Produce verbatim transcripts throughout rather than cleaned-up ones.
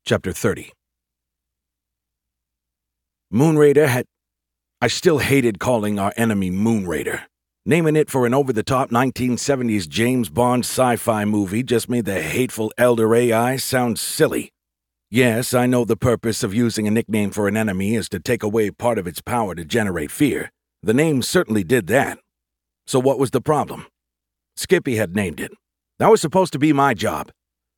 Chapter thirty. Moonraider had... I still hated calling our enemy Moonraider. Naming it for an over-the-top nineteen seventies James Bond sci-fi movie just made the hateful Elder A I sound silly. Yes, I know the purpose of using a nickname for an enemy is to take away part of its power to generate fear. The name certainly did that. So what was the problem? Skippy had named it. That was supposed to be my job.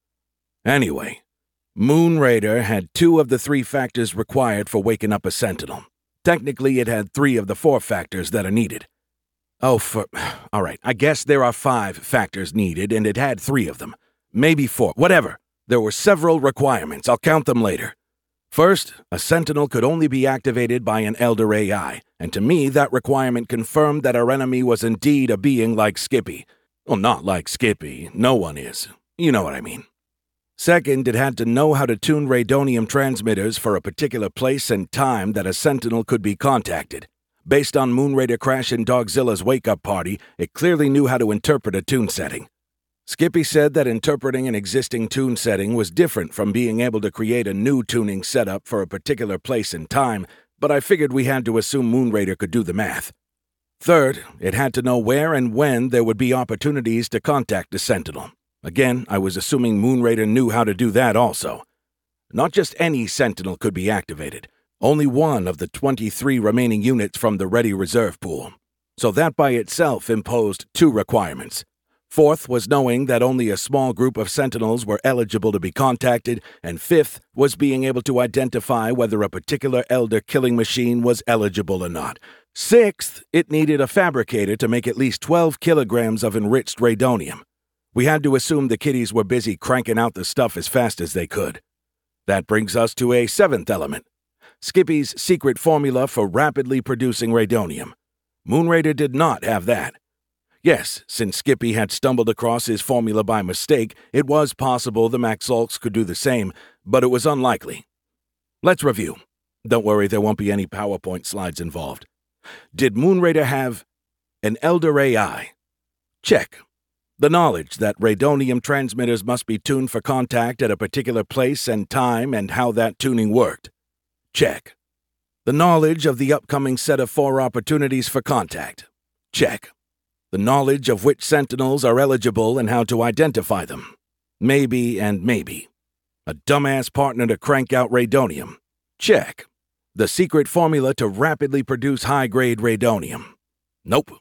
Anyway, Moonraider had two of the three factors required for waking up a Sentinel. Technically, it had three of the four factors that are needed. Oh, for... All right, I guess there are five factors needed, and it had three of them. Maybe four, whatever. There were several requirements. I'll count them later. First, a Sentinel could only be activated by an Elder A I, and to me that requirement confirmed that our enemy was indeed a being like Skippy. Well, not like Skippy. No one is. You know what I mean. Second, it had to know how to tune radonium transmitters for a particular place and time that a Sentinel could be contacted. Based on Moonraider Crash and Dogzilla's wake-up party, it clearly knew how to interpret a tune setting. Skippy said that interpreting an existing tune setting was different from being able to create a new tuning setup for a particular place and time, but I figured we had to assume Moonraider could do the math. Third, it had to know where and when there would be opportunities to contact the Sentinel. Again, I was assuming Moonraider knew how to do that also. Not just any Sentinel could be activated. Only one of the twenty-three remaining units from the ready reserve pool. So that by itself imposed two requirements. Fourth was knowing that only a small group of Sentinels were eligible to be contacted, and fifth was being able to identify whether a particular Elder killing machine was eligible or not. Sixth, it needed a fabricator to make at least twelve kilograms of enriched radonium. We had to assume the kiddies were busy cranking out the stuff as fast as they could. That brings us to a seventh element. Skippy's secret formula for rapidly producing radonium. Moonraider did not have that. Yes, since Skippy had stumbled across his formula by mistake, it was possible the Maxolks could do the same, but it was unlikely. Let's review. Don't worry, there won't be any PowerPoint slides involved. Did Moonraider have an Elder A I? Check. The knowledge that radonium transmitters must be tuned for contact at a particular place and time and how that tuning worked. Check. The knowledge of the upcoming set of four opportunities for contact. Check. The knowledge of which Sentinels are eligible and how to identify them. Maybe and maybe. A dumbass partner to crank out radonium. Check. The secret formula to rapidly produce high-grade radonium. Nope.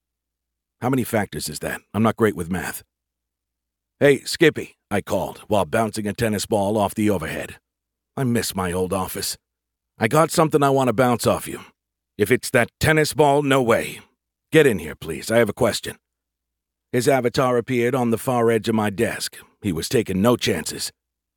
How many factors is that? I'm not great with math. Hey, Skippy, I called while bouncing a tennis ball off the overhead. I miss my old office. I got something I want to bounce off you. If it's that tennis ball, no way. Get in here, please. I have a question. His avatar appeared on the far edge of my desk. He was taking no chances.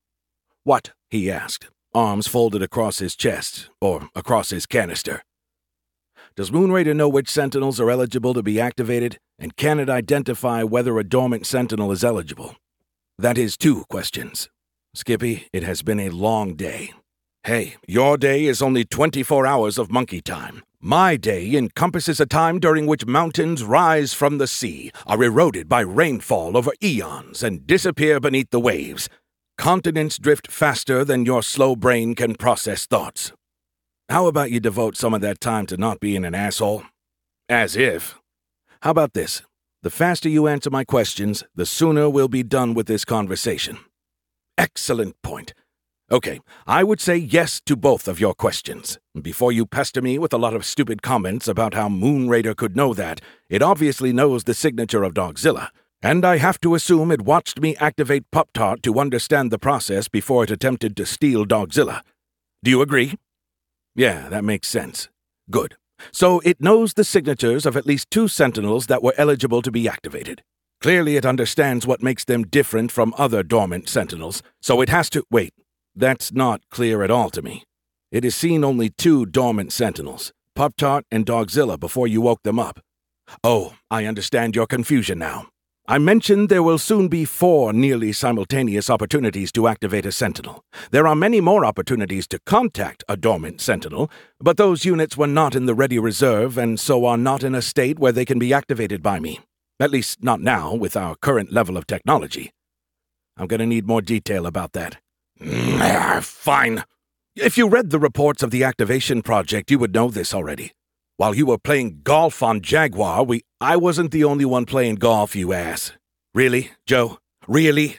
What? He asked, arms folded across his chest, or across his canister. Does Moonraider know which Sentinels are eligible to be activated, and can it identify whether a dormant Sentinel is eligible? That is two questions. Skippy, it has been a long day. Hey, your day is only twenty-four hours of monkey time. My day encompasses a time during which mountains rise from the sea, are eroded by rainfall over eons, and disappear beneath the waves. Continents drift faster than your slow brain can process thoughts. How about you devote some of that time to not being an asshole? As if. How about this? The faster you answer my questions, the sooner we'll be done with this conversation. Excellent point. Okay, I would say yes to both of your questions. Before you pester me with a lot of stupid comments about how Moonraider could know that, it obviously knows the signature of Dogzilla, and I have to assume it watched me activate Pop-Tart to understand the process before it attempted to steal Dogzilla. Do you agree? Yeah, that makes sense. Good. So it knows the signatures of at least two Sentinels that were eligible to be activated. Clearly it understands what makes them different from other dormant Sentinels, so it has to... Wait, that's not clear at all to me. It has seen only two dormant Sentinels, Pop-Tart and Dogzilla, before you woke them up. Oh, I understand your confusion now. I mentioned there will soon be four nearly simultaneous opportunities to activate a Sentinel. There are many more opportunities to contact a dormant Sentinel, but those units were not in the ready reserve and so are not in a state where they can be activated by me. At least not now, with our current level of technology. I'm going to need more detail about that. Ah, fine. If you read the reports of the activation project, you would know this already. While you were playing golf on Jaguar, we I wasn't the only one playing golf, you ass. Really, Joe? Really?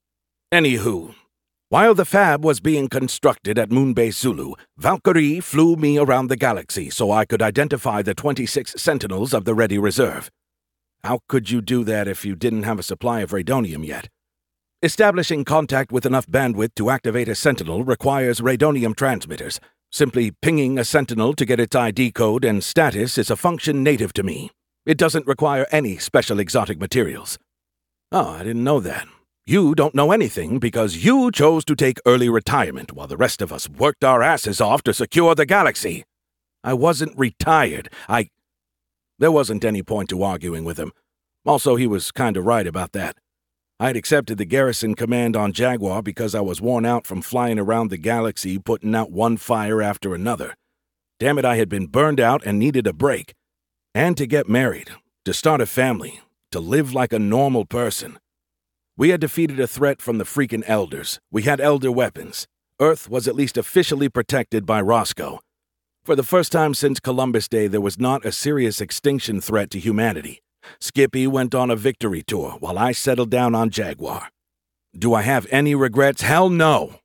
Anywho, while the fab was being constructed at Moonbase Zulu, Valkyrie flew me around the galaxy so I could identify the twenty-six Sentinels of the Ready Reserve. How could you do that if you didn't have a supply of radonium yet? Establishing contact with enough bandwidth to activate a Sentinel requires radonium transmitters. Simply pinging a Sentinel to get its I D code and status is a function native to me. It doesn't require any special exotic materials. Oh, I didn't know that. You don't know anything because you chose to take early retirement while the rest of us worked our asses off to secure the galaxy. I wasn't retired. I... There wasn't any point to arguing with him. Also, he was kind of right about that. I'd accepted the garrison command on Jaguar because I was worn out from flying around the galaxy putting out one fire after another. Damn it, I had been burned out and needed a break. And to get married, to start a family, to live like a normal person. We had defeated a threat from the freaking Elders. We had Elder weapons. Earth was at least officially protected by Roscoe. For the first time since Columbus Day, there was not a serious extinction threat to humanity. Skippy went on a victory tour while I settled down on Jaguar. Do I have any regrets? Hell no!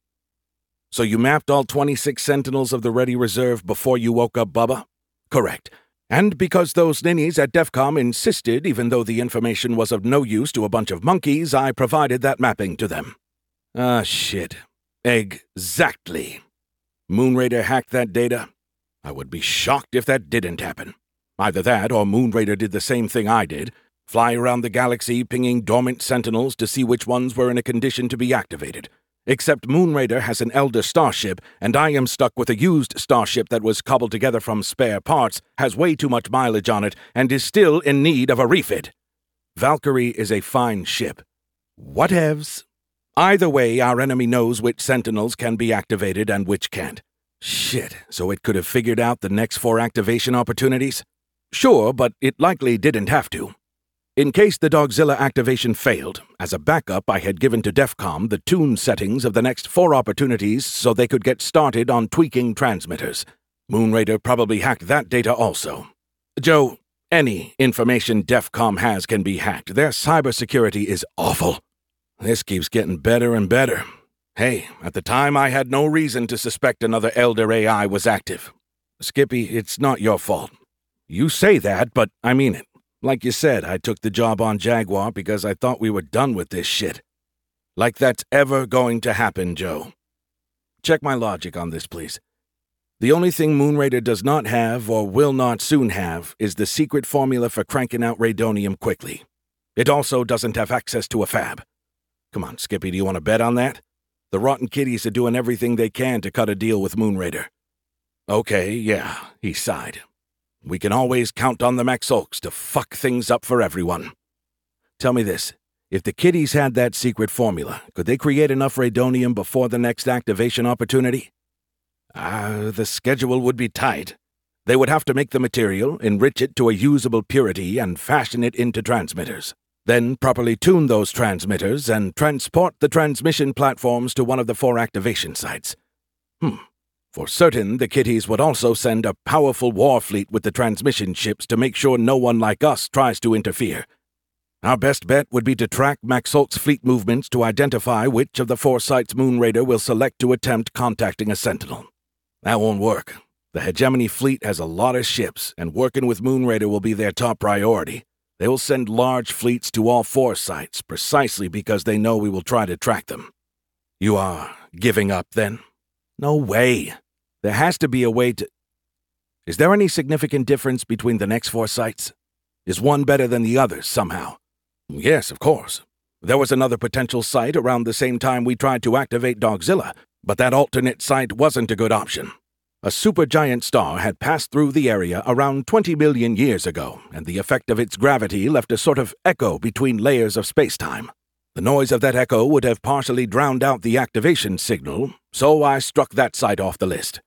So you mapped all twenty-six Sentinels of the Ready Reserve before you woke up Bubba? Correct. And because those ninnies at DEFCOM insisted, even though the information was of no use to a bunch of monkeys, I provided that mapping to them. Ah, shit. Exactly. Moonraider hacked that data? I would be shocked if that didn't happen. Either that or Moonraider did the same thing I did, fly around the galaxy pinging dormant Sentinels to see which ones were in a condition to be activated. Except Moonraider has an Elder starship, and I am stuck with a used starship that was cobbled together from spare parts, has way too much mileage on it, and is still in need of a refit. Valkyrie is a fine ship. Whatevs. Either way, our enemy knows which Sentinels can be activated and which can't. Shit, so it could have figured out the next four activation opportunities? Sure, but it likely didn't have to. In case the Dogzilla activation failed, as a backup I had given to DEFCOM the tune settings of the next four opportunities so they could get started on tweaking transmitters. Moonraider probably hacked that data also. Joe, any information DEFCOM has can be hacked. Their cybersecurity is awful. This keeps getting better and better. Hey, at the time I had no reason to suspect another Elder A I was active. Skippy, it's not your fault. You say that, but I mean it. Like you said, I took the job on Jaguar because I thought we were done with this shit. Like that's ever going to happen, Joe. Check my logic on this, please. The only thing Moonraider does not have, or will not soon have, is the secret formula for cranking out radonium quickly. It also doesn't have access to a fab. Come on, Skippy, do you want to bet on that? The Rotten Kitties are doing everything they can to cut a deal with Moonraider. Okay, yeah, he sighed. We can always count on the Maxolks to fuck things up for everyone. Tell me this, if the Kitties had that secret formula, could they create enough radonium before the next activation opportunity? Ah, uh, the schedule would be tight. They would have to make the material, enrich it to a usable purity, and fashion it into transmitters. Then properly tune those transmitters and transport the transmission platforms to one of the four activation sites. Hmm. For certain, the Kitties would also send a powerful war fleet with the transmission ships to make sure no one like us tries to interfere. Our best bet would be to track Maxolk's fleet movements to identify which of the four sites Moonraider will select to attempt contacting a Sentinel. That won't work. The Hegemony fleet has a lot of ships, and working with Moonraider will be their top priority. They will send large fleets to all four sites, precisely because they know we will try to track them. You are giving up, then? No way. There has to be a way to... Is there any significant difference between the next four sites? Is one better than the others, somehow? Yes, of course. There was another potential site around the same time we tried to activate Dogzilla, but that alternate site wasn't a good option. A supergiant star had passed through the area around twenty million years ago, and the effect of its gravity left a sort of echo between layers of space-time. The noise of that echo would have partially drowned out the activation signal, so I struck that site off the list.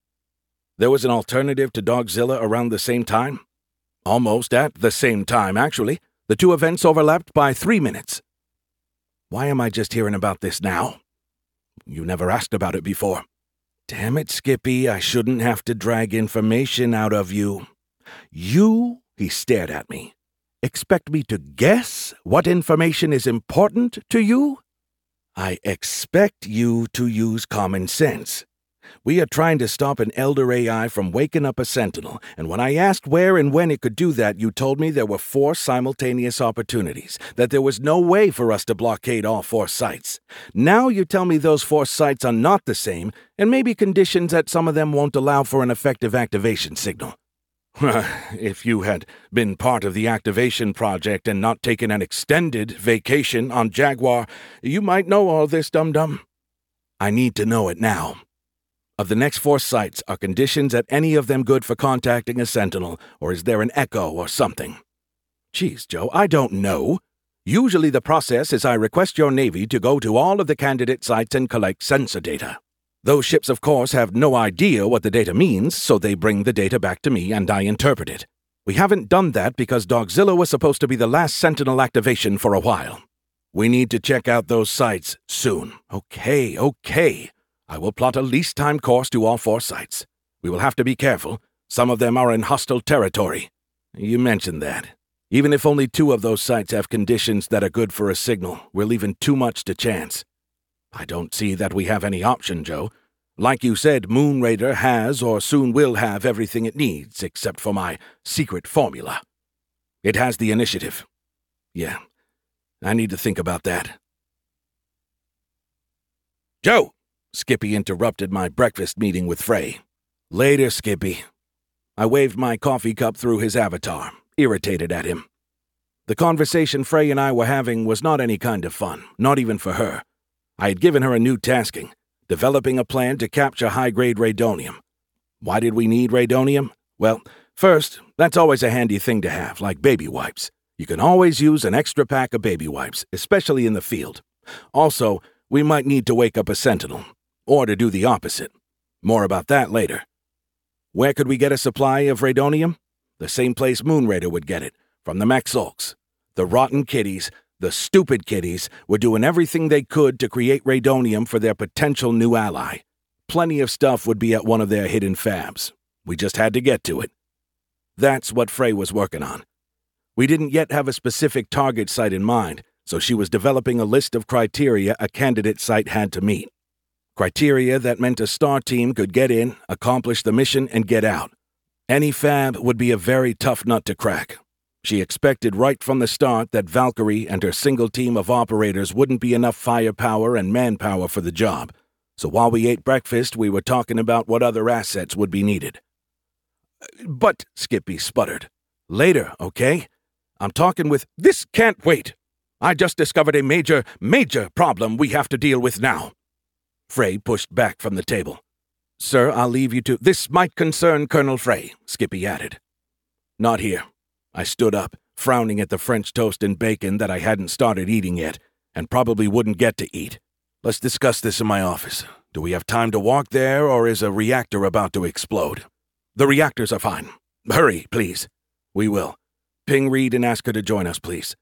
There was an alternative to Dogzilla around the same time? Almost at the same time, actually. The two events overlapped by three minutes. Why am I just hearing about this now? You never asked about it before. Damn it, Skippy, I shouldn't have to drag information out of you. You, he stared at me, expect me to guess what information is important to you? I expect you to use common sense. We are trying to stop an Elder A I from waking up a Sentinel, and when I asked where and when it could do that, you told me there were four simultaneous opportunities, that there was no way for us to blockade all four sites. Now you tell me those four sites are not the same, and maybe conditions that some of them won't allow for an effective activation signal. If you had been part of the activation project and not taken an extended vacation on Jaguar, you might know all this, dum-dum. I need to know it now. Of the next four sites, are conditions at any of them good for contacting a Sentinel, or is there an echo or something? Geez, Joe, I don't know. Usually the process is I request your Navy to go to all of the candidate sites and collect sensor data. Those ships, of course, have no idea what the data means, so they bring the data back to me and I interpret it. We haven't done that because Dogzilla was supposed to be the last Sentinel activation for a while. We need to check out those sites soon. Okay, okay. I will plot a least time course to all four sites. We will have to be careful. Some of them are in hostile territory. You mentioned that. Even if only two of those sites have conditions that are good for a signal, we're leaving too much to chance. I don't see that we have any option, Joe. Like you said, Moonraider has or soon will have everything it needs, except for my secret formula. It has the initiative. Yeah, I need to think about that. Joe! Skippy interrupted my breakfast meeting with Frey. Later, Skippy. I waved my coffee cup through his avatar, irritated at him. The conversation Frey and I were having was not any kind of fun, not even for her. I had given her a new tasking, developing a plan to capture high-grade radonium. Why did we need radonium? Well, first, that's always a handy thing to have, like baby wipes. You can always use an extra pack of baby wipes, especially in the field. Also, we might need to wake up a Sentinel, or to do the opposite. More about that later. Where could we get a supply of radonium? The same place Moonraider would get it, from the Maxulks. The rotten kitties, the stupid kitties, were doing everything they could to create radonium for their potential new ally. Plenty of stuff would be at one of their hidden fabs. We just had to get to it. That's what Frey was working on. We didn't yet have a specific target site in mind, so she was developing a list of criteria a candidate site had to meet. Criteria that meant a star team could get in, accomplish the mission, and get out. Any fab would be a very tough nut to crack. She expected right from the start that Valkyrie and her single team of operators wouldn't be enough firepower and manpower for the job. So while we ate breakfast, we were talking about what other assets would be needed. But, Skippy sputtered. Later, okay? I'm talking with... This can't wait! I just discovered a major, major problem we have to deal with now. Frey pushed back from the table. Sir, I'll leave you to... This might concern Colonel Frey, Skippy added. Not here. I stood up, frowning at the French toast and bacon that I hadn't started eating yet, and probably wouldn't get to eat. Let's discuss this in my office. Do we have time to walk there, or is a reactor about to explode? The reactors are fine. Hurry, please. We will. Ping Reed and ask her to join us, please.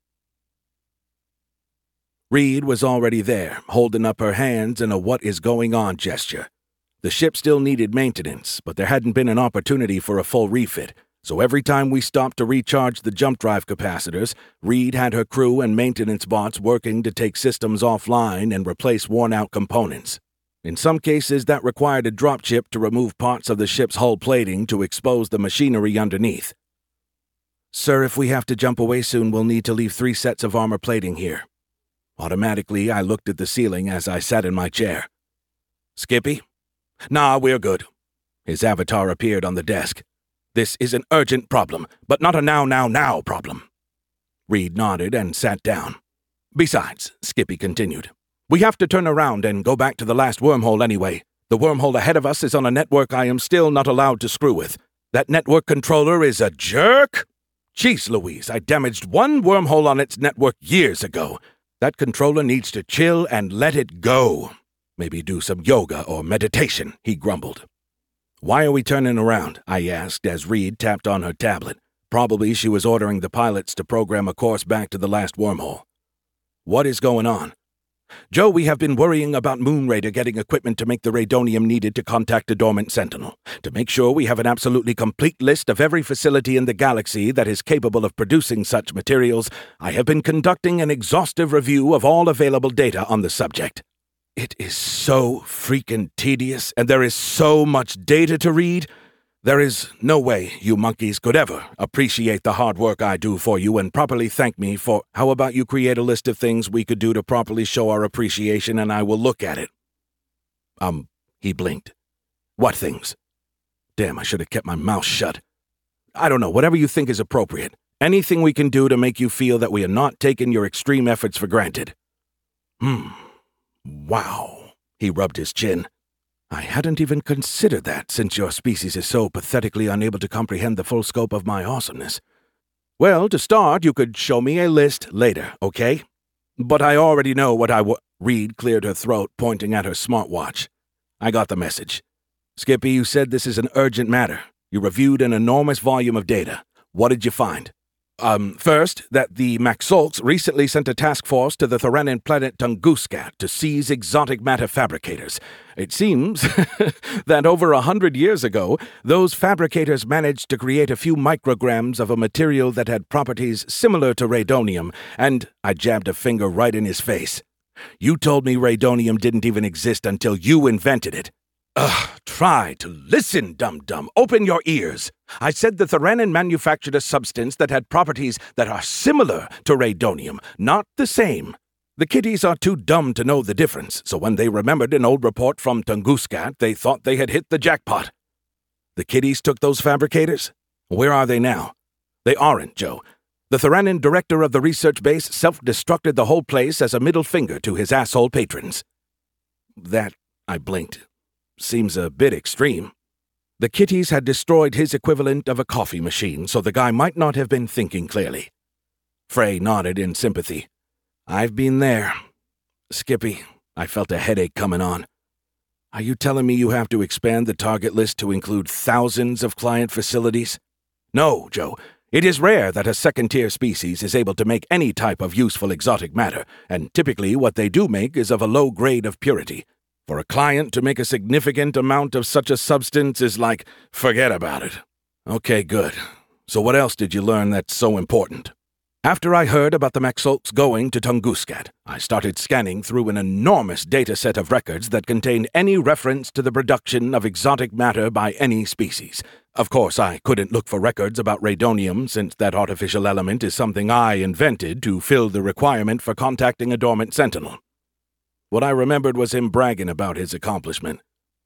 Reed was already there, holding up her hands in a what-is-going-on gesture. The ship still needed maintenance, but there hadn't been an opportunity for a full refit, so every time we stopped to recharge the jump drive capacitors, Reed had her crew and maintenance bots working to take systems offline and replace worn-out components. In some cases, that required a drop chip to remove parts of the ship's hull plating to expose the machinery underneath. Sir, if we have to jump away soon, we'll need to leave three sets of armor plating here. Automatically, I looked at the ceiling as I sat in my chair. Skippy? Nah, we're good. His avatar appeared on the desk. This is an urgent problem, but not a now-now-now problem. Reed nodded and sat down. Besides, Skippy continued, we have to turn around and go back to the last wormhole anyway. The wormhole ahead of us is on a network I am still not allowed to screw with. That network controller is a jerk. Jeez Louise, I damaged one wormhole on its network years ago. That controller needs to chill and let it go. Maybe do some yoga or meditation, he grumbled. Why are we turning around? I asked as Reed tapped on her tablet. Probably she was ordering the pilots to program a course back to the last wormhole. What is going on? Joe, we have been worrying about Moonraider getting equipment to make the Raydonium needed to contact a dormant sentinel. To make sure we have an absolutely complete list of every facility in the galaxy that is capable of producing such materials, I have been conducting an exhaustive review of all available data on the subject. It is so freaking tedious, and there is so much data to read. There is no way you monkeys could ever appreciate the hard work I do for you and properly thank me for. How about you create a list of things we could do to properly show our appreciation, and I will look at it. Um, he blinked. What things? Damn, I should have kept my mouth shut. I don't know, whatever you think is appropriate. Anything we can do to make you feel that we are not taking your extreme efforts for granted. Hmm. Wow. He rubbed his chin. I hadn't even considered that, since your species is so pathetically unable to comprehend the full scope of my awesomeness. Well, to start, you could show me a list later, okay? But I already know what I w- Reed cleared her throat, pointing at her smartwatch. I got the message. Skippy, you said this is an urgent matter. You reviewed an enormous volume of data. What did you find? Um, first, that the Maxolks recently sent a task force to the Theranin planet Tunguska to seize exotic matter fabricators. It seems that over a hundred years ago, those fabricators managed to create a few micrograms of a material that had properties similar to Raydonium, and I jabbed a finger right in his face. You told me Raydonium didn't even exist until you invented it. Ugh, try to listen, dum-dum. Open your ears. I said the Theranin manufactured a substance that had properties that are similar to Raydonium, not the same. The kiddies are too dumb to know the difference, so when they remembered an old report from Tunguska, they thought they had hit the jackpot. The kiddies took those fabricators? Where are they now? They aren't, Joe. The Theranin director of the research base self-destructed the whole place as a middle finger to his asshole patrons. That, I blinked. Seems a bit extreme. The kitties had destroyed his equivalent of a coffee machine, so the guy might not have been thinking clearly. Frey nodded in sympathy. I've been there. Skippy, I felt a headache coming on. Are you telling me you have to expand the target list to include thousands of client facilities? No, Joe. It is rare that a second-tier species is able to make any type of useful exotic matter, and typically what they do make is of a low grade of purity. For a client to make a significant amount of such a substance is like, forget about it. Okay, good. So what else did you learn that's so important? After I heard about the Maxolks going to Tunguska, I started scanning through an enormous data set of records that contained any reference to the production of exotic matter by any species. Of course, I couldn't look for records about Raydonium, since that artificial element is something I invented to fill the requirement for contacting a dormant sentinel. What I remembered was him bragging about his accomplishment.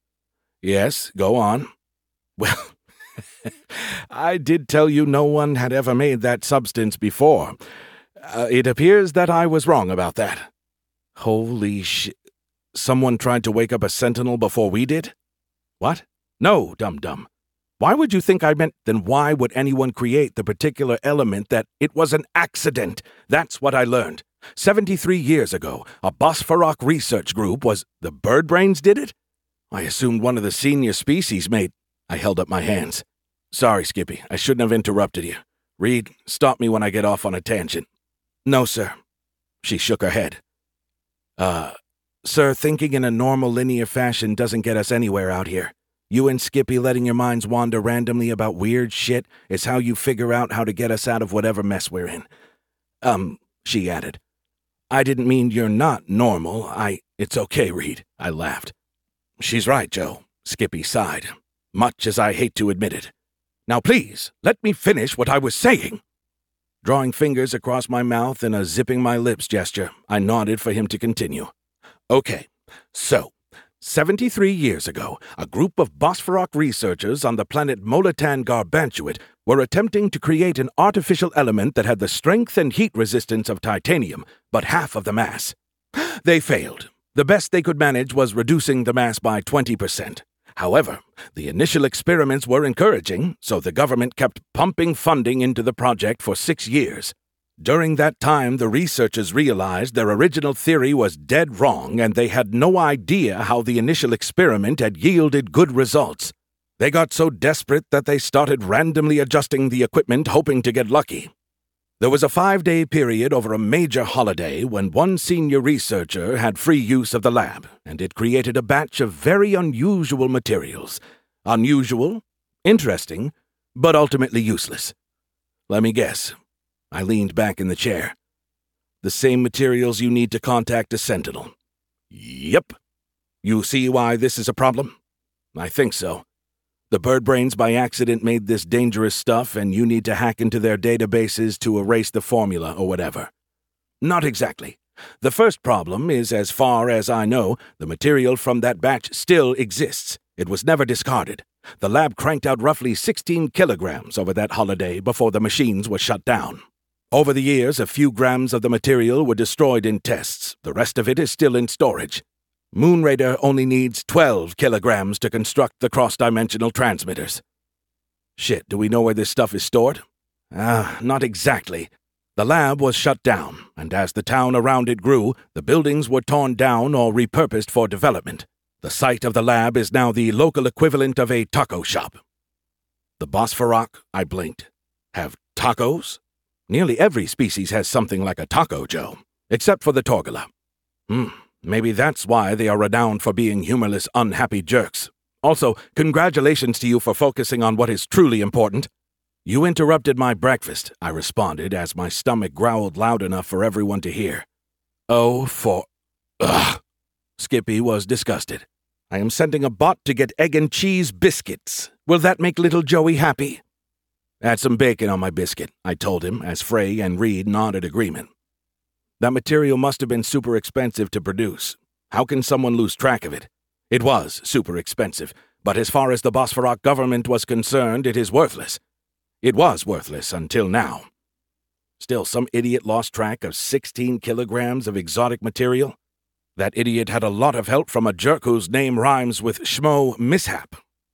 Yes, go on. Well, I did tell you no one had ever made that substance before. Uh, it appears that I was wrong about that. Holy sh... Someone tried to wake up a sentinel before we did? What? No, dum-dum. Why would you think I meant, then why would anyone create the particular element that it was an accident? That's what I learned. Seventy-three years ago, a Bosphorok research group was... The Birdbrains did it? I assumed one of the senior species made... I held up my hands. Sorry, Skippy, I shouldn't have interrupted you. Reed, stop me when I get off on a tangent. No, sir. She shook her head. Uh, sir, thinking in a normal linear fashion doesn't get us anywhere out here. You and Skippy letting your minds wander randomly about weird shit is how you figure out how to get us out of whatever mess we're in. Um, she added. I didn't mean you're not normal. I... It's okay, Reed. I laughed. She's right, Joe. Skippy sighed. Much as I hate to admit it. Now please, let me finish what I was saying. Drawing fingers across my mouth in a zipping my lips gesture, I nodded for him to continue. Okay, so, seventy-three years ago, a group of Bosphorok researchers on the planet Molatan Garbantuit were attempting to create an artificial element that had the strength and heat resistance of titanium, but half of the mass. They failed. The best they could manage was reducing the mass by twenty percent. However, the initial experiments were encouraging, so the government kept pumping funding into the project for six years. During that time, the researchers realized their original theory was dead wrong, and they had no idea how the initial experiment had yielded good results. They got so desperate that they started randomly adjusting the equipment, hoping to get lucky. There was a five-day period over a major holiday when one senior researcher had free use of the lab, and it created a batch of very unusual materials. Unusual, interesting, but ultimately useless. Let me guess. I leaned back in the chair. The same materials you need to contact a Sentinel. Yep. You see why this is a problem? I think so. The bird brains by accident made this dangerous stuff, and you need to hack into their databases to erase the formula or whatever. Not exactly. The first problem is, as far as I know, the material from that batch still exists. It was never discarded. The lab cranked out roughly sixteen kilograms over that holiday before the machines were shut down. Over the years, a few grams of the material were destroyed in tests. The rest of it is still in storage. Moonraider only needs twelve kilograms to construct the cross-dimensional transmitters. Shit, do we know where this stuff is stored? Ah, not exactly. The lab was shut down, and as the town around it grew, the buildings were torn down or repurposed for development. The site of the lab is now the local equivalent of a taco shop. The Bosphorok, I blinked. Have tacos? Nearly every species has something like a taco, Joe, except for the Torgula. Hmm. Maybe that's why they are renowned for being humorless, unhappy jerks. Also, congratulations to you for focusing on what is truly important. You interrupted my breakfast, I responded as my stomach growled loud enough for everyone to hear. Oh, for... Ugh. Skippy was disgusted. I am sending a bot to get egg and cheese biscuits. Will that make little Joey happy? Add some bacon on my biscuit, I told him as Frey and Reed nodded agreement. That material must have been super expensive to produce. How can someone lose track of it? It was super expensive, but as far as the Bosphorok government was concerned, it is worthless. It was worthless until now. Still, some idiot lost track of sixteen kilograms of exotic material? That idiot had a lot of help from a jerk whose name rhymes with Schmo Mishap.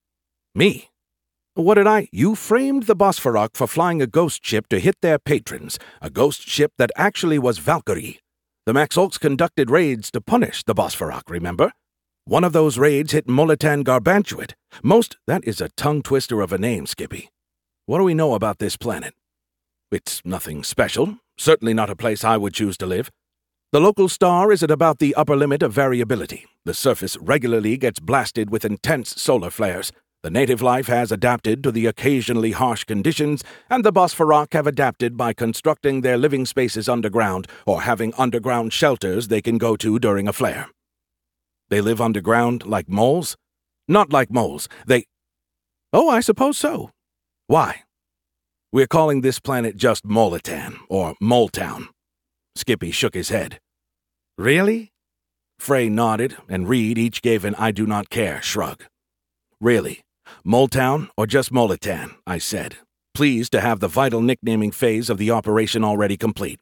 Me? What did I? You framed the Bosphorok for flying a ghost ship to hit their patrons, a ghost ship that actually was Valkyrie. The Maxolks conducted raids to punish the Bosphorok, remember? One of those raids hit Molitan Garbantuit. Most, that is a tongue-twister of a name, Skippy. What do we know about this planet? It's nothing special, certainly not a place I would choose to live. The local star is at about the upper limit of variability. The surface regularly gets blasted with intense solar flares. The native life has adapted to the occasionally harsh conditions, and the Bosphorok have adapted by constructing their living spaces underground or having underground shelters they can go to during a flare. They live underground like moles? Not like moles. They... Oh, I suppose so. Why? We're calling this planet just Molitan, or Moletown. Skippy shook his head. Really? Frey nodded, and Reed each gave an I do not care shrug. Really? Moletown or just Molitan, I said, pleased to have the vital nicknaming phase of the operation already complete.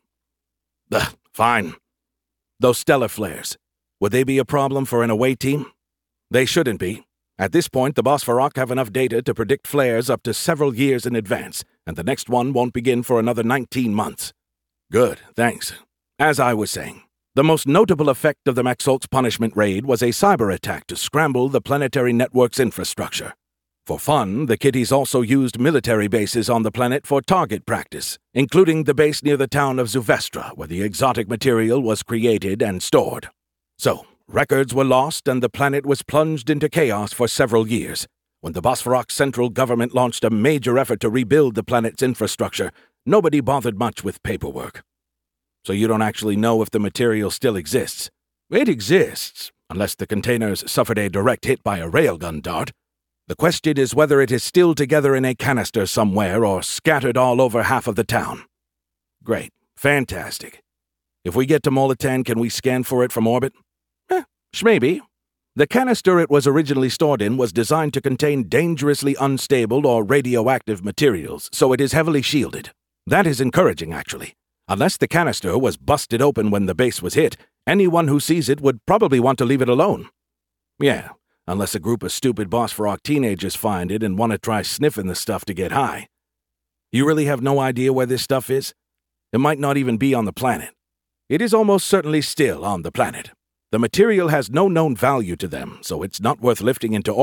Ugh, fine. Those stellar flares, would they be a problem for an away team? They shouldn't be. At this point, the Bosphorok have enough data to predict flares up to several years in advance, and the next one won't begin for another nineteen months. Good, thanks. As I was saying, the most notable effect of the Maxolk's punishment raid was a cyber attack to scramble the planetary network's infrastructure. For fun, the kiddies also used military bases on the planet for target practice, including the base near the town of Zuvestra, where the exotic material was created and stored. So, records were lost and the planet was plunged into chaos for several years. When the Bosphorok central government launched a major effort to rebuild the planet's infrastructure, nobody bothered much with paperwork. So you don't actually know if the material still exists. It exists, unless the containers suffered a direct hit by a railgun dart. The question is whether it is still together in a canister somewhere or scattered all over half of the town. Great. Fantastic. If we get to Molitan, can we scan for it from orbit? Eh, shmaybe. The canister it was originally stored in was designed to contain dangerously unstable or radioactive materials, so it is heavily shielded. That is encouraging, actually. Unless the canister was busted open when the base was hit, anyone who sees it would probably want to leave it alone. Yeah. Unless a group of stupid Bosphorok teenagers find it and want to try sniffing the stuff to get high. You really have no idea where this stuff is? It might not even be on the planet. It is almost certainly still on the planet. The material has no known value to them, so it's not worth lifting into orbit.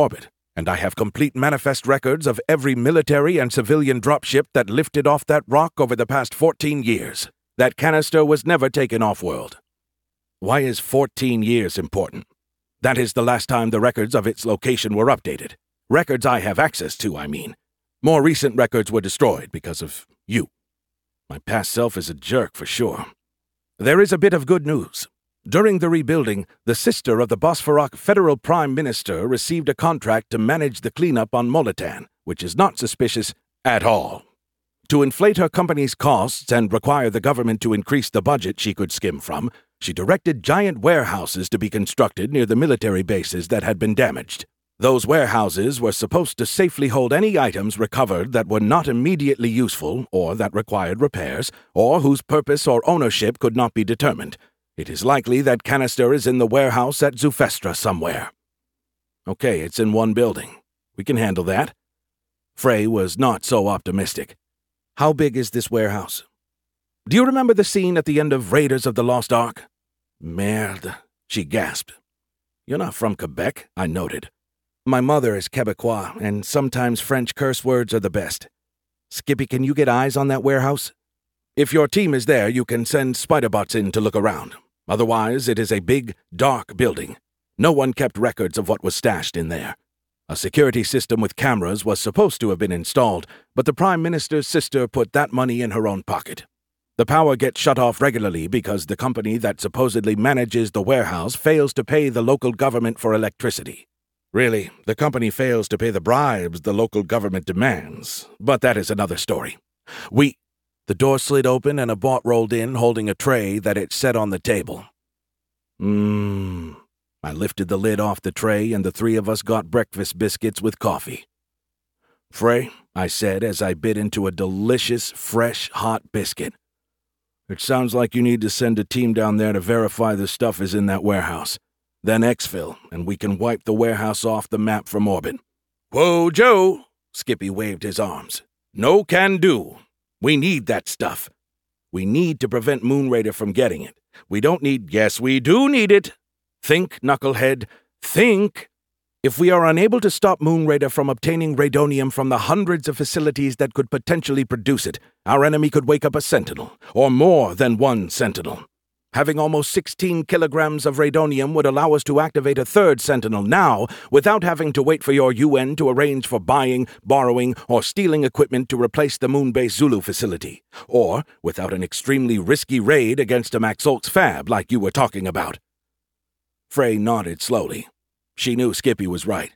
And I have complete manifest records of every military and civilian dropship that lifted off that rock over the past fourteen years. That canister was never taken off-world. Why is fourteen years important? That is the last time the records of its location were updated. Records I have access to, I mean. More recent records were destroyed because of you. My past self is a jerk for sure. There is a bit of good news. During the rebuilding, the sister of the Bosphorok federal prime minister received a contract to manage the cleanup on Molitan, which is not suspicious at all. To inflate her company's costs and require the government to increase the budget she could skim from, she directed giant warehouses to be constructed near the military bases that had been damaged. Those warehouses were supposed to safely hold any items recovered that were not immediately useful or that required repairs, or whose purpose or ownership could not be determined. It is likely that canister is in the warehouse at Zufestra somewhere. Okay, it's in one building. We can handle that. Frey was not so optimistic. How big is this warehouse? Do you remember the scene at the end of Raiders of the Lost Ark? Merde, she gasped. You're not from Quebec, I noted. My mother is Quebecois, and sometimes French curse words are the best. Skippy, can you get eyes on that warehouse? If your team is there, you can send spiderbots in to look around. Otherwise, it is a big, dark building. No one kept records of what was stashed in there. A security system with cameras was supposed to have been installed, but the Prime Minister's sister put that money in her own pocket. The power gets shut off regularly because the company that supposedly manages the warehouse fails to pay the local government for electricity. Really, the company fails to pay the bribes the local government demands, but that is another story. We... The door slid open and a bot rolled in holding a tray that it set on the table. Mmm. I lifted the lid off the tray and the three of us got breakfast biscuits with coffee. Frey, I said as I bit into a delicious, fresh, hot biscuit. It sounds like you need to send a team down there to verify the stuff is in that warehouse. Then exfil, and we can wipe the warehouse off the map from orbit. Whoa, Joe! Skippy waved his arms. No can do. We need that stuff. We need to prevent Moonraider from getting it. We don't need... Yes, we do need it. Think, Knucklehead. Think. If we are unable to stop Moonraider from obtaining Radonium from the hundreds of facilities that could potentially produce it, our enemy could wake up a Sentinel, or more than one Sentinel. Having almost sixteen kilograms of Radonium would allow us to activate a third Sentinel now, without having to wait for your U N to arrange for buying, borrowing, or stealing equipment to replace the Moonbase Zulu facility, or without an extremely risky raid against a Maxolk's fab like you were talking about. Frey nodded slowly. She knew Skippy was right.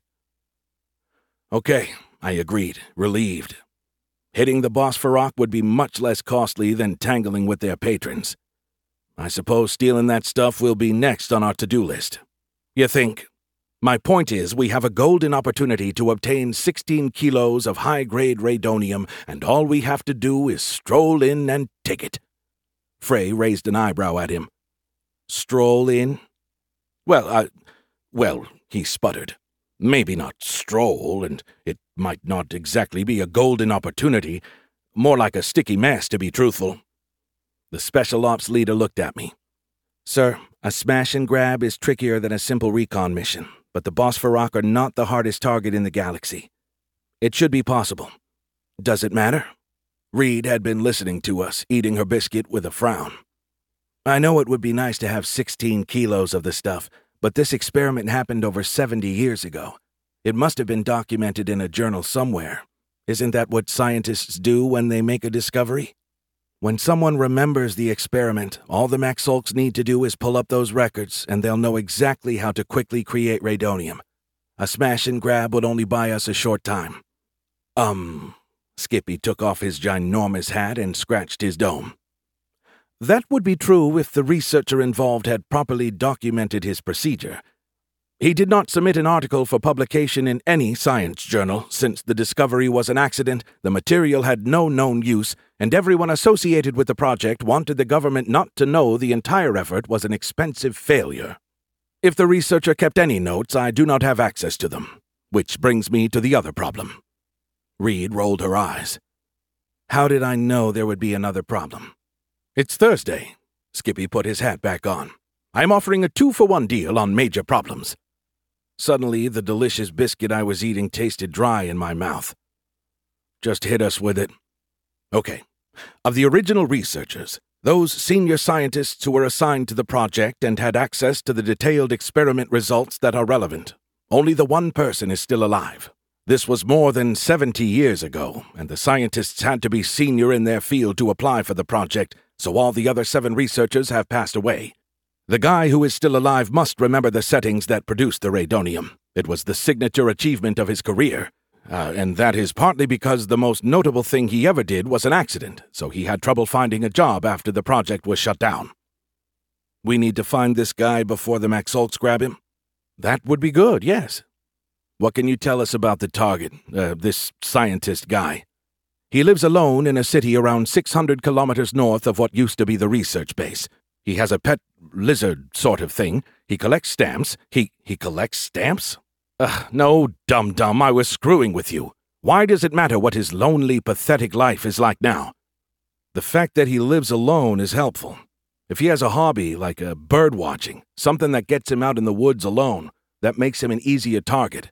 Okay, I agreed, relieved. Hitting the Bosphorok would be much less costly than tangling with their patrons. I suppose stealing that stuff will be next on our to-do list. You think? My point is, we have a golden opportunity to obtain sixteen kilos of high-grade Radonium, and all we have to do is stroll in and take it. Frey raised an eyebrow at him. Stroll in? Well, I... Well, he sputtered. Maybe not stroll, and it might not exactly be a golden opportunity. More like a sticky mess, to be truthful. The Special Ops leader looked at me. Sir, a smash and grab is trickier than a simple recon mission, but the Bosphorok are not the hardest target in the galaxy. It should be possible. Does it matter? Reed had been listening to us, eating her biscuit with a frown. I know it would be nice to have sixteen kilos of the stuff, but this experiment happened over seventy years ago. It must have been documented in a journal somewhere. Isn't that what scientists do when they make a discovery? When someone remembers the experiment, all the Maxolks need to do is pull up those records, and they'll know exactly how to quickly create Radonium. A smash and grab would only buy us a short time. Um, Skippy took off his ginormous hat and scratched his dome. That would be true if the researcher involved had properly documented his procedure. He did not submit an article for publication in any science journal, since the discovery was an accident, the material had no known use, and everyone associated with the project wanted the government not to know the entire effort was an expensive failure. If the researcher kept any notes, I do not have access to them. Which brings me to the other problem. Reed rolled her eyes. How did I know there would be another problem? It's Thursday. Skippy put his hat back on. I'm offering a two-for-one deal on major problems. Suddenly, the delicious biscuit I was eating tasted dry in my mouth. Just hit us with it. Okay. Of the original researchers, those senior scientists who were assigned to the project and had access to the detailed experiment results that are relevant, only the one person is still alive. This was more than seventy years ago, and the scientists had to be senior in their field to apply for the project, so all the other seven researchers have passed away. The guy who is still alive must remember the settings that produced the radonium. It was the signature achievement of his career, uh, and that is partly because the most notable thing he ever did was an accident, so he had trouble finding a job after the project was shut down. We need to find this guy before the Maxolts grab him? That would be good, yes. What can you tell us about the target, uh, this scientist guy? He lives alone in a city around six hundred kilometers north of what used to be the research base. He has a pet lizard sort of thing. He collects stamps. He, he collects stamps? Ugh, no, dum-dum, I was screwing with you. Why does it matter what his lonely, pathetic life is like now? The fact that he lives alone is helpful. If he has a hobby like a bird watching, something that gets him out in the woods alone, that makes him an easier target.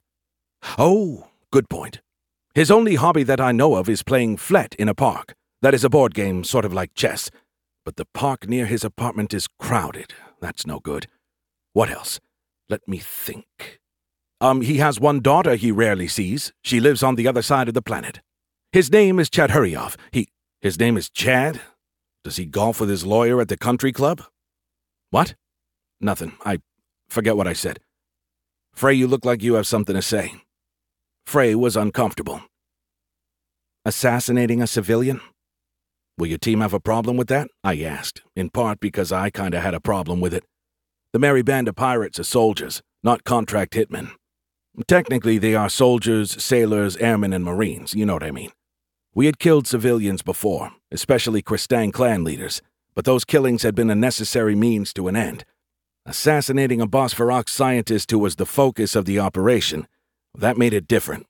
Oh, good point. His only hobby that I know of is playing Flet in a park. That is a board game sort of like chess. But the park near his apartment is crowded. That's no good. What else? Let me think. Um, he has one daughter he rarely sees. She lives on the other side of the planet. His name is Chad Hurryoff. He, his name is Chad? Does he golf with his lawyer at the country club? What? Nothing. I forget what I said. Frey, you look like you have something to say. Frey was uncomfortable. Assassinating a civilian? Will your team have a problem with that? I asked, in part because I kinda had a problem with it. The merry band of pirates are soldiers, not contract hitmen. Technically, they are soldiers, sailors, airmen, and marines, you know what I mean. We had killed civilians before, especially Kristang clan leaders, but those killings had been a necessary means to an end. Assassinating a Bosphorox scientist who was the focus of the operation, that made it different.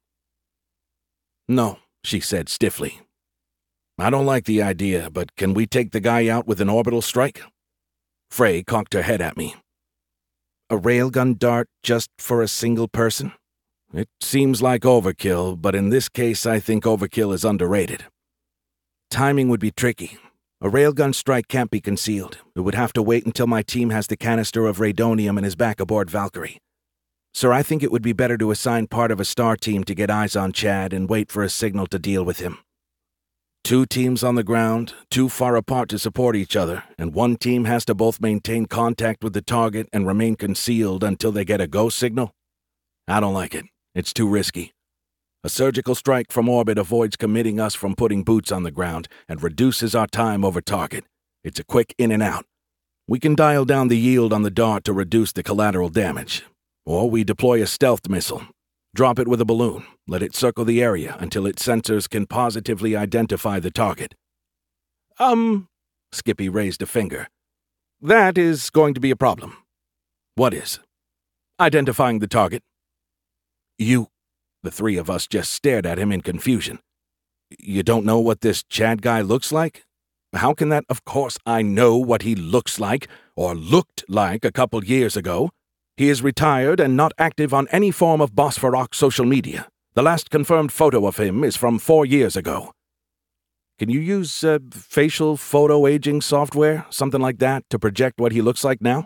No, she said stiffly. I don't like the idea, but can we take the guy out with an orbital strike? Frey cocked her head at me. A railgun dart just for a single person? It seems like overkill, but in this case I think overkill is underrated. Timing would be tricky. A railgun strike can't be concealed. It would have to wait until my team has the canister of radonium and is back aboard Valkyrie. Sir, I think it would be better to assign part of a star team to get eyes on Chad and wait for a signal to deal with him. Two teams on the ground, too far apart to support each other, and one team has to both maintain contact with the target and remain concealed until they get a go signal? I don't like it. It's too risky. A surgical strike from orbit avoids committing us from putting boots on the ground and reduces our time over target. It's a quick in and out. We can dial down the yield on the dart to reduce the collateral damage. Or we deploy a stealth missile. Drop it with a balloon. Let it circle the area until its sensors can positively identify the target. Um, Skippy raised a finger. That is going to be a problem. What is? Identifying the target. You, the three of us just stared at him in confusion. You don't know what this Chad guy looks like? How can that? Of course I know what he looks like, or looked like a couple years ago. He is retired and not active on any form of Bosphorox social media. The last confirmed photo of him is from four years ago. Can you use uh, facial photo aging software, something like that, to project what he looks like now?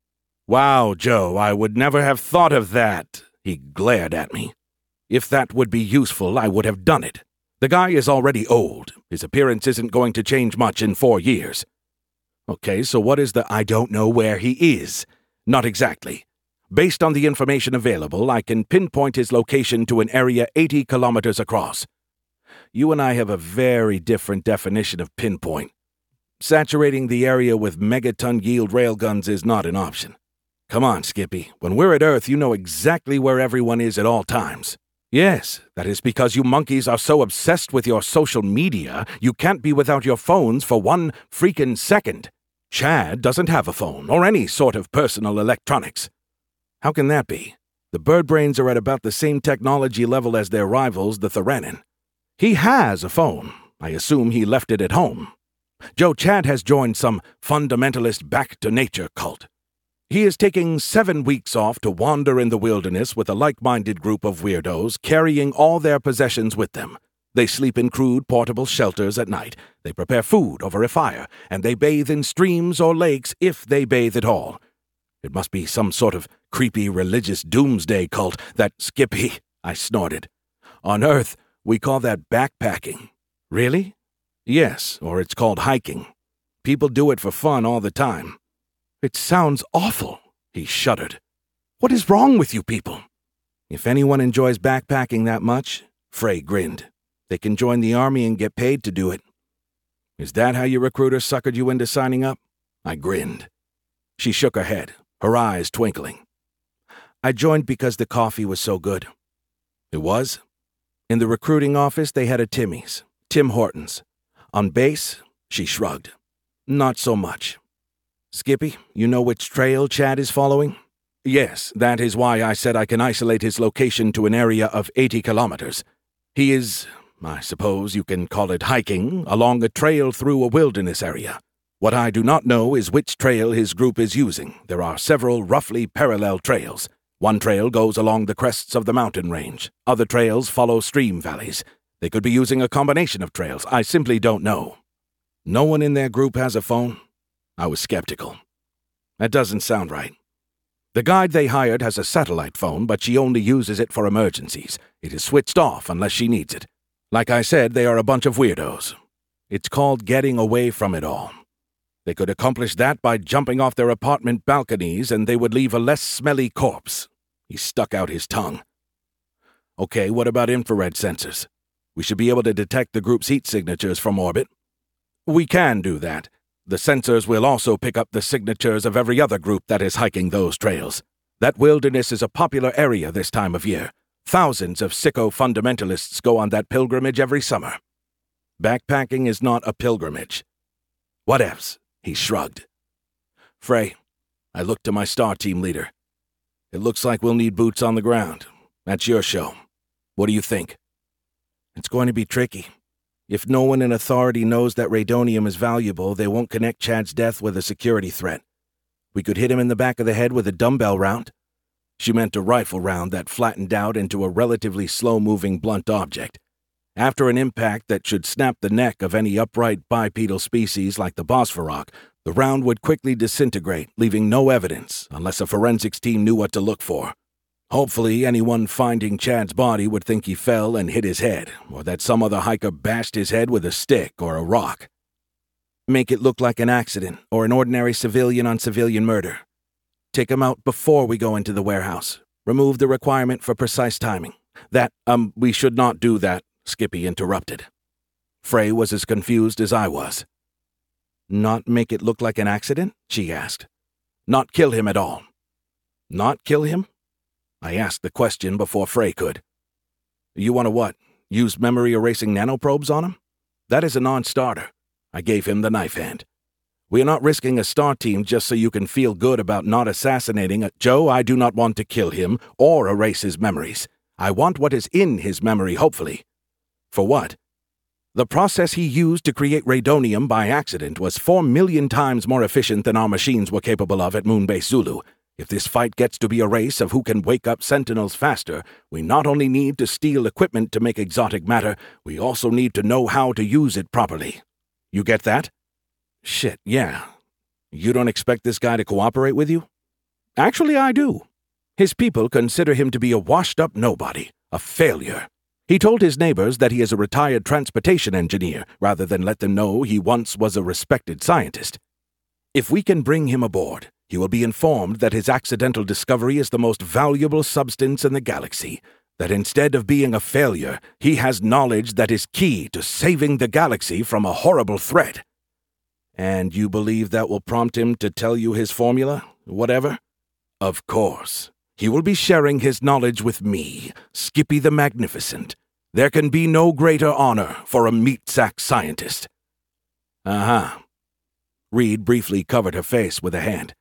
Wow, Joe, I would never have thought of that. He glared at me. If that would be useful, I would have done it. The guy is already old. His appearance isn't going to change much in four years. Okay, so what is the I don't know where he is? Not exactly. Based on the information available, I can pinpoint his location to an area eighty kilometers across. You and I have a very different definition of pinpoint. Saturating the area with megaton yield railguns is not an option. Come on, Skippy. When we're at Earth, you know exactly where everyone is at all times. Yes, that is because you monkeys are so obsessed with your social media, you can't be without your phones for one freaking second. Chad doesn't have a phone or any sort of personal electronics. How can that be? The Birdbrains are at about the same technology level as their rivals, the Theranin. He has a phone. I assume he left it at home. Joe, Chad has joined some fundamentalist back-to-nature cult. He is taking seven weeks off to wander in the wilderness with a like-minded group of weirdos carrying all their possessions with them. They sleep in crude portable shelters at night, they prepare food over a fire, and they bathe in streams or lakes if they bathe at all. It must be some sort of creepy religious doomsday cult, that Skippy, I snorted. On Earth, we call that backpacking. Really? Yes, or it's called hiking. People do it for fun all the time. It sounds awful, he shuddered. What is wrong with you people? If anyone enjoys backpacking that much, Frey grinned. They can join the army and get paid to do it. Is that how your recruiter suckered you into signing up? I grinned. She shook her head, her eyes twinkling. I joined because the coffee was so good. It was? In the recruiting office, they had a Timmy's, Tim Hortons. On base, she shrugged. Not so much. Skippy, you know which trail Chad is following? Yes, that is why I said I can isolate his location to an area of eighty kilometers. He is, I suppose you can call it hiking, along a trail through a wilderness area. What I do not know is which trail his group is using. There are several roughly parallel trails. One trail goes along the crests of the mountain range. Other trails follow stream valleys. They could be using a combination of trails. I simply don't know. No one in their group has a phone? I was skeptical. That doesn't sound right. The guide they hired has a satellite phone, but she only uses it for emergencies. It is switched off unless she needs it. Like I said, they are a bunch of weirdos. It's called getting away from it all. They could accomplish that by jumping off their apartment balconies, and they would leave a less smelly corpse. He stuck out his tongue. Okay, what about infrared sensors? We should be able to detect the group's heat signatures from orbit. We can do that. The sensors will also pick up the signatures of every other group that is hiking those trails. That wilderness is a popular area this time of year. Thousands of sicko fundamentalists go on that pilgrimage every summer. Backpacking is not a pilgrimage. Whatevs, he shrugged. Frey, I looked to my star team leader. It looks like we'll need boots on the ground. That's your show. What do you think? It's going to be tricky. If no one in authority knows that radonium is valuable, they won't connect Chad's death with a security threat. We could hit him in the back of the head with a dumbbell round. She meant a rifle round that flattened out into a relatively slow-moving blunt object. After an impact that should snap the neck of any upright bipedal species like the Bosphorok, the round would quickly disintegrate, leaving no evidence unless a forensics team knew what to look for. Hopefully, anyone finding Chad's body would think he fell and hit his head, or that some other hiker bashed his head with a stick or a rock. Make it look like an accident or an ordinary civilian-on-civilian murder. Take him out before we go into the warehouse. Remove the requirement for precise timing. That, um, we should not do that, Skippy interrupted. Frey was as confused as I was. Not make it look like an accident? She asked. Not kill him at all. Not kill him? I asked the question before Frey could. You want to what? Use memory-erasing nanoprobes on him? That is a non-starter. I gave him the knife hand. We are not risking a star team just so you can feel good about not assassinating a... Joe, I do not want to kill him or erase his memories. I want what is in his memory, hopefully. For what? The process he used to create radonium by accident was four million times more efficient than our machines were capable of at Moonbase Zulu. If this fight gets to be a race of who can wake up sentinels faster, we not only need to steal equipment to make exotic matter, we also need to know how to use it properly. You get that? Shit, yeah. You don't expect this guy to cooperate with you? Actually, I do. His people consider him to be a washed-up nobody, a failure. He told his neighbors that he is a retired transportation engineer, rather than let them know he once was a respected scientist. If we can bring him aboard, he will be informed that his accidental discovery is the most valuable substance in the galaxy, that instead of being a failure, he has knowledge that is key to saving the galaxy from a horrible threat. And you believe that will prompt him to tell you his formula, whatever? Of course. He will be sharing his knowledge with me, Skippy the Magnificent. There can be no greater honor for a meat-sack scientist. Uh-huh. Reed briefly covered her face with a hand.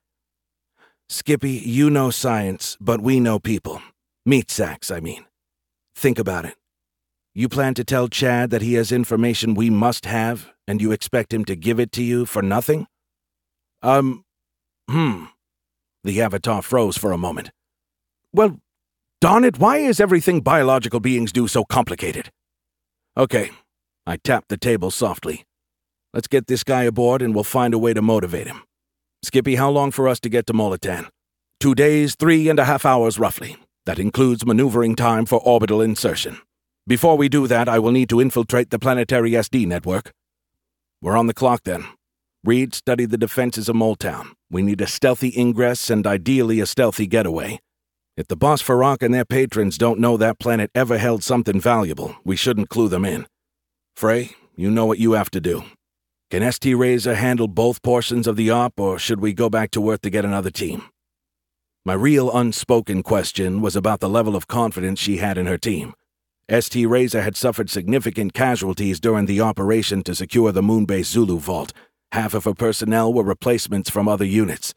Skippy, you know science, but we know people. Meat sacks, I mean. Think about it. You plan to tell Chad that he has information we must have, and you expect him to give it to you for nothing? Um, hmm. The Avatar froze for a moment. Well, darn it, why is everything biological beings do so complicated? Okay, I tapped the table softly. Let's get this guy aboard and we'll find a way to motivate him. Skippy, how long for us to get to Molitan? Two days, three and a half hours roughly. That includes maneuvering time for orbital insertion. Before we do that, I will need to infiltrate the planetary S D network. We're on the clock then. Reed studied the defenses of Moletown. We need a stealthy ingress and ideally a stealthy getaway. If the Bosphorok and their patrons don't know that planet ever held something valuable, we shouldn't clue them in. Frey, you know what you have to do. Can S T Razor handle both portions of the op, or should we go back to Earth to get another team? My real unspoken question was about the level of confidence she had in her team. S T Razor had suffered significant casualties during the operation to secure the Moonbase Zulu vault. Half of her personnel were replacements from other units.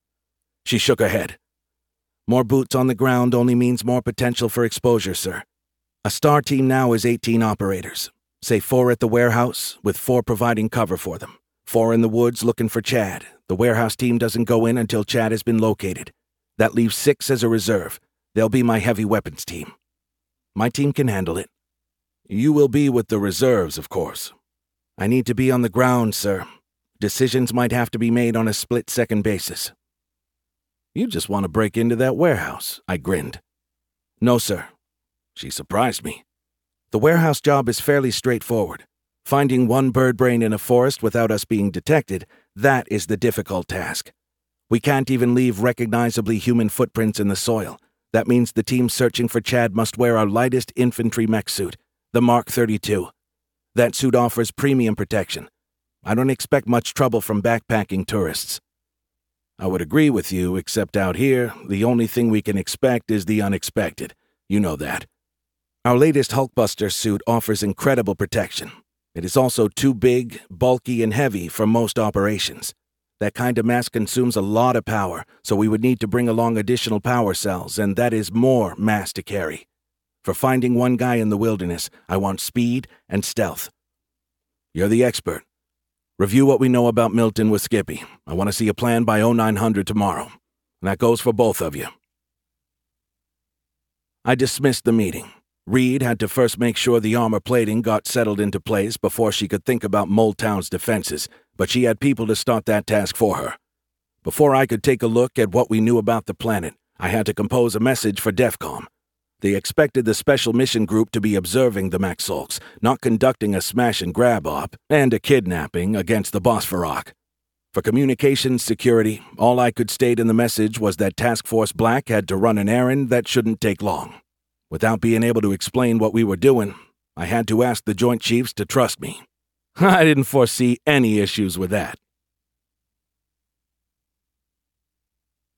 She shook her head. More boots on the ground only means more potential for exposure, sir. A star team now is eighteen operators. Say four at the warehouse, with four providing cover for them. Four in the woods looking for Chad. The warehouse team doesn't go in until Chad has been located. That leaves six as a reserve. They'll be my heavy weapons team. My team can handle it. You will be with the reserves, of course. I need to be on the ground, sir. Decisions might have to be made on a split-second basis. You just want to break into that warehouse, I grinned. No, sir. She surprised me. The warehouse job is fairly straightforward. Finding one bird brain in a forest without us being detected, that is the difficult task. We can't even leave recognizably human footprints in the soil. That means the team searching for Chad must wear our lightest infantry mech suit, the Mark thirty-two. That suit offers premium protection. I don't expect much trouble from backpacking tourists. I would agree with you, except out here, the only thing we can expect is the unexpected. You know that. Our latest Hulkbuster suit offers incredible protection. It is also too big, bulky, and heavy for most operations. That kind of mass consumes a lot of power, so we would need to bring along additional power cells, and that is more mass to carry. For finding one guy in the wilderness, I want speed and stealth. You're the expert. Review what we know about Milton with Skippy. I want to see a plan by oh nine hundred tomorrow. And that goes for both of you. I dismissed the meeting. Reed had to first make sure the armor plating got settled into place before she could think about Moletown's defenses, but she had people to start that task for her. Before I could take a look at what we knew about the planet, I had to compose a message for DEFCON. They expected the Special Mission Group to be observing the Maxolks, not conducting a smash-and-grab op and a kidnapping against the Bosphorok. For communications security, all I could state in the message was that Task Force Black had to run an errand that shouldn't take long. Without being able to explain what we were doing, I had to ask the Joint Chiefs to trust me. I didn't foresee any issues with that.